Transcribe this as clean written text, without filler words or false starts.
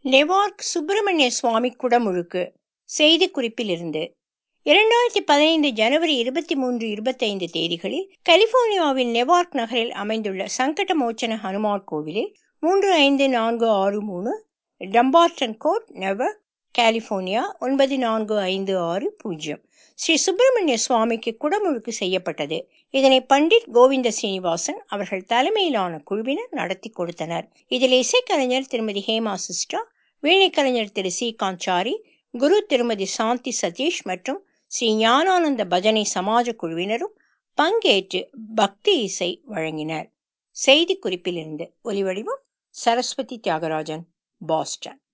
Newark Subramaniya சுவாமி குடமுழுக்கு. செய்திக்குறிப்பிலிருந்து 2015 ஜனவரி 23, 25 தேதிகளில் கலிபோர்னியாவின் Newark நகரில் அமைந்துள்ள சங்கடமோச்சன ஹனுமார் கோவிலில் 35463 Dumbarton court, Newark, California 94560 Sri Subramanya சுவாமிக்கு குடமுழுக்கு செய்யப்பட்டது. இதனை பண்டிட் கோவிந்த ஸ்ரீனிவாசன் அவர்கள் தலைமையிலான குழுவினர் நடத்தி கொடுத்தனர். இதில் இசைக்கலைஞர் திருமதி ஹேமா சிஸ்டா, வீணைக்கலைஞர் திரு சீகாந்த்சாரி, குரு திருமதி சாந்தி சதீஷ் மற்றும் ஸ்ரீ ஞானானந்த பஜனை சமாஜ குழுவினரும் பங்கேற்று பக்தி இசை வழங்கினர். செய்திக்குறிப்பிலிருந்து ஒலிவடிவம் சரஸ்வதி தியாகராஜன், பாஸ்டன்.